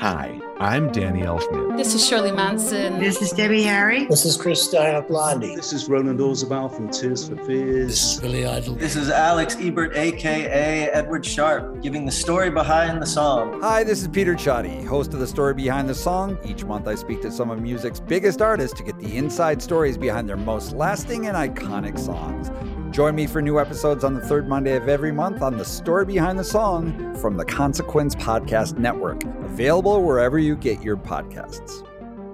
Hi, I'm Danny Elfman. This is Shirley Manson. This is Debbie Harry. This is Chris Stein of Blondie. This is Roland Orzabal from Tears for Fears. This is Billy Idol. This is Alex Ebert, a.k.a. Edward Sharp, giving the story behind the song. Hi, this is Peter Chotty, host of The Story Behind the Song. Each month I speak to some of music's biggest artists to get the inside stories behind their most lasting and iconic songs. Join me for new episodes on the third Monday of every month on The Story Behind the Song from the Consequence Podcast Network, available wherever you get your podcasts.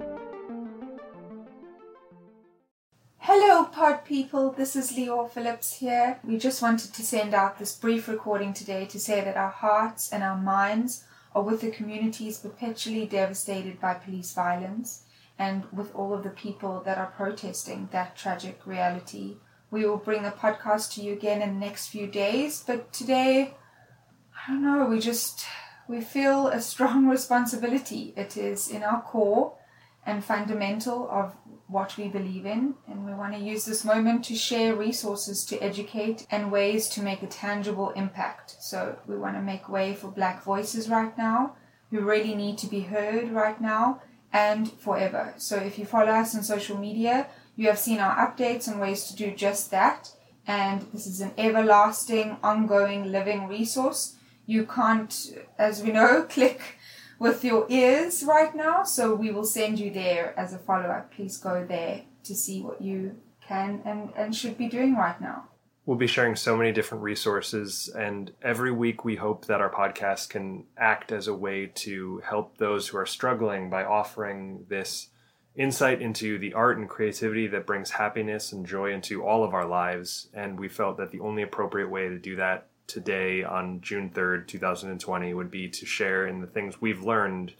Hello, pod people. This is Leo Phillips here. We just wanted to send out this brief recording today to say that our hearts and our minds are with the communities perpetually devastated by police violence and with all of the people that are protesting that tragic reality. We will bring the podcast to you again in the next few days, but today, I don't know, we feel a strong responsibility. It is in our core and fundamental of what we believe in, and we want to use this moment to share resources to educate and ways to make a tangible impact. So we want to make way for Black voices right now, who really need to be heard right now and forever. So if you follow us on social media, you have seen our updates on ways to do just that, and this is an everlasting, ongoing, living resource. You can't, as we know, click with your ears right now, so we will send you there as a follow-up. Please go there to see what you can and should be doing right now. We'll be sharing so many different resources, and every week we hope that our podcast can act as a way to help those who are struggling by offering this insight into the art and creativity that brings happiness and joy into all of our lives. And we felt that the only appropriate way to do that today on June 3rd, 2020 would be to share in the things we've learned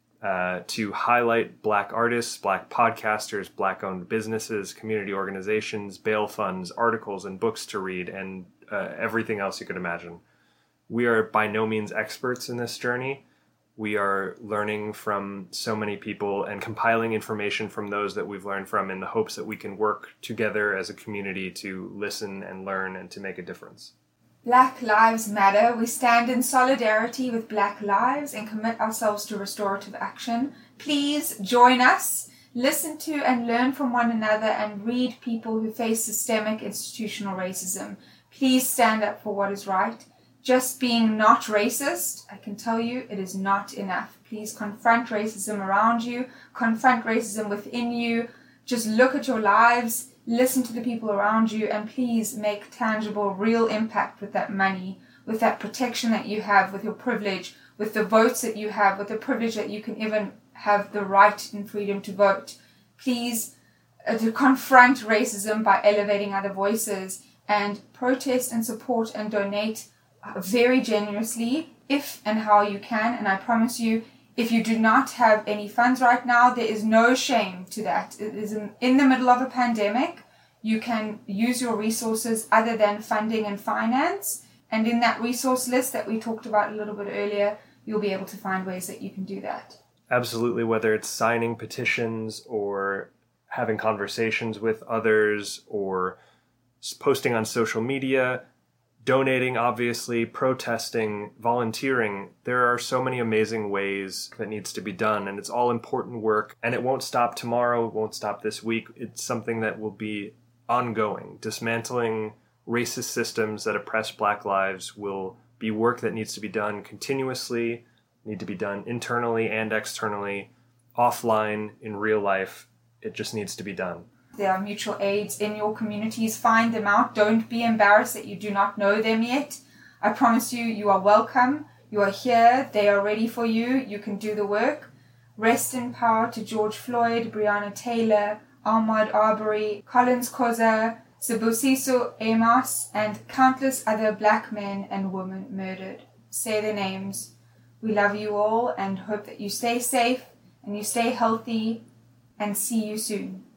to highlight Black artists, Black podcasters, Black-owned businesses, community organizations, bail funds, articles and books to read, and everything else you could imagine. We are by no means experts in this journey. We are learning from so many people and compiling information from those that we've learned from in the hopes that we can work together as a community to listen and learn and to make a difference. Black Lives Matter. We stand in solidarity with Black lives and commit ourselves to restorative action. Please join us, listen to and learn from one another, and read people who face systemic institutional racism. Please stand up for what is right. Just being not racist, I can tell you, it is not enough. Please confront racism around you, confront racism within you. Just look at your lives, listen to the people around you, and please make tangible, real impact with that money, with that protection that you have, with your privilege, with the votes that you have, with the privilege that you can even have the right and freedom to vote. Please to confront racism by elevating other voices, and protest and support and donate very generously if and how you can. And I promise you, if you do not have any funds right now, there is no shame to that. It is in the middle of a pandemic. You can use your resources other than funding and finance. And in that resource list that we talked about a little bit earlier, you'll be able to find ways that you can do that. Absolutely, whether it's signing petitions or having conversations with others or posting on social media, donating, obviously, protesting, volunteering. There are so many amazing ways that needs to be done, and it's all important work, and it won't stop tomorrow, it won't stop this week. It's something that will be ongoing. Dismantling racist systems that oppress Black lives will be work that needs to be done continuously, need to be done internally and externally, offline, in real life. It just needs to be done. There are mutual aids in your communities. Find them out. Don't be embarrassed that you do not know them yet. I promise you, you are welcome. You are here. They are ready for you. You can do the work. Rest in power to George Floyd, Breonna Taylor, Ahmaud Arbery, Collins Koza, Sibusiso Amos, and countless other Black men and women murdered. Say their names. We love you all and hope that you stay safe and you stay healthy, and see you soon.